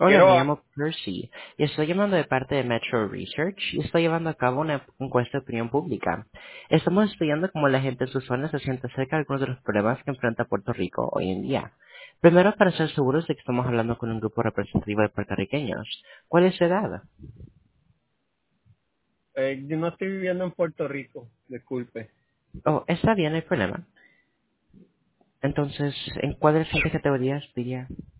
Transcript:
Hola, me Quiero, llamo Percy y estoy llamando de parte de Metro Research y estoy llevando a cabo una encuesta de opinión pública. Estamos estudiando cómo la gente en sus zonas se siente acerca de algunos de los problemas que enfrenta Puerto Rico hoy en día. Primero, para estar seguros de que estamos hablando con un grupo representativo de puertorriqueños. ¿Cuál es su edad? yo no estoy viviendo en Puerto Rico, disculpe. Oh, está bien, no hay problema. Entonces, ¿en cuál de las siguientes categorías diría?